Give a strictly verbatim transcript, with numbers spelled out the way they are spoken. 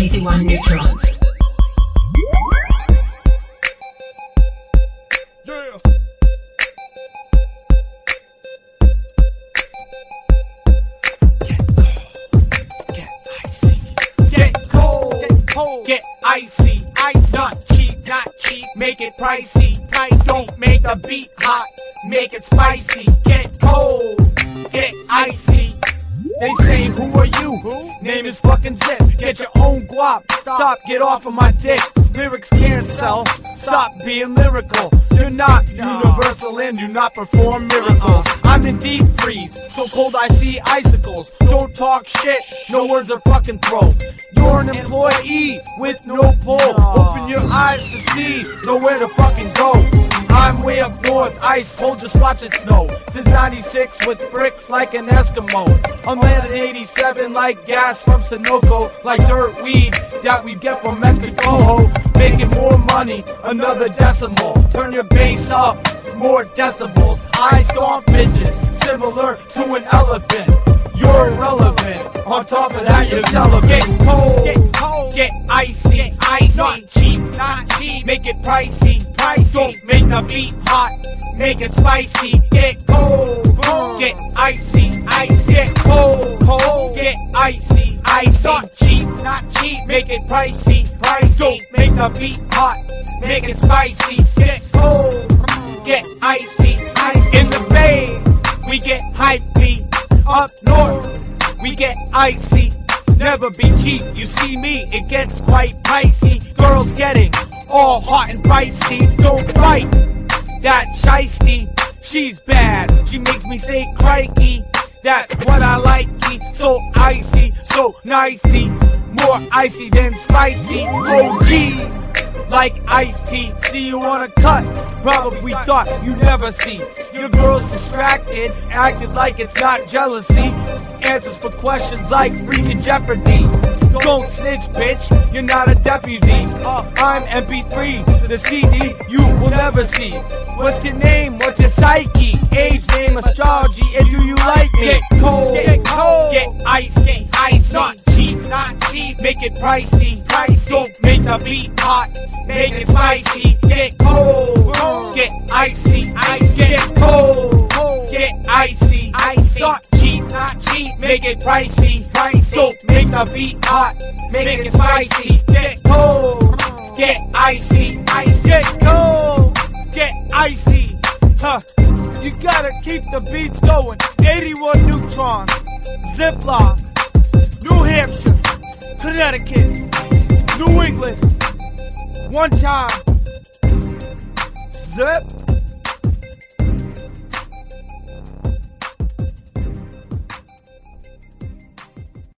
eighty-one neutrons. Yeah. Get icy. Get cold. Get cold. Get icy. Ice. Not cheap. Not cheap. Make it pricey. Price. Don't make the beat hot. Make it spicy. Get cold. Get icy. They say, who are you? Who? Name is fucking Zip. Get your own guap. Stop, get off of my dick. Lyrics can't sell. Stop being lyrical. You're not no. universal and do not perform miracles. I'm in deep freeze, so cold I see icicles. Don't talk shit, no words are fucking throw. You're an employee with no pull. Open your eyes to see, nowhere to fucking go. I'm way up north, ice cold, just watch it snow. Since ninety-six with bricks like an Eskimo. I'm landing eighty-seven like gas from Sunoco. Like dirt weed that we get from Mexico. Making more money, another decimal. Turn your bass up, more decibels. I stomp bitches, similar to an elephant. You're irrelevant, on top of that you're celibate. Get cold, get cold, get icy, icy. Not cheap, not cheap, make it pricey, pricey. Don't make the beat hot, make it spicy. Get cold, cold, get icy, icy. Get cold, cold, get icy, icy. Not cheap, not cheap, make it pricey, pricey. Don't make the beat hot, make it spicy. Get cold, get icy, icy. In the Bay, we get hypey. Up north, we get icy. Never be cheap, you see me, it gets quite pricey. Girls getting all hot and pricey. Don't fight that shiesty, she's bad. She makes me say crikey, that's what I like. So icy, so nicey, more icy than spicy. O G, like iced tea. See you on a cut, probably thought you'd never see. Your girl's distracted, acted like it's not jealousy. Answers for questions like freaking Jeopardy. Don't snitch, bitch, you're not a deputy. uh, I'm M P three, the C D you will never see. What's your name, what's your psyche? Age, name, astrology, and do you like me? Get cold, get cold, get icy, icy. Not cheap, not cheap, make it pricey, pricey. Don't make the beat hot, make it spicy. Get cold, cold, get icy, icy. Get cold, cold, get icy, icy. Not cheap, not cheap, make it pricey, pricey. Don't make the beat hot, make it spicy. Get cold, get icy, icy. Get cold, get icy. Huh, you gotta keep the beats going. eighty-one neutrons, Ziploc, New Hampshire, Connecticut, New England. One time, Zip.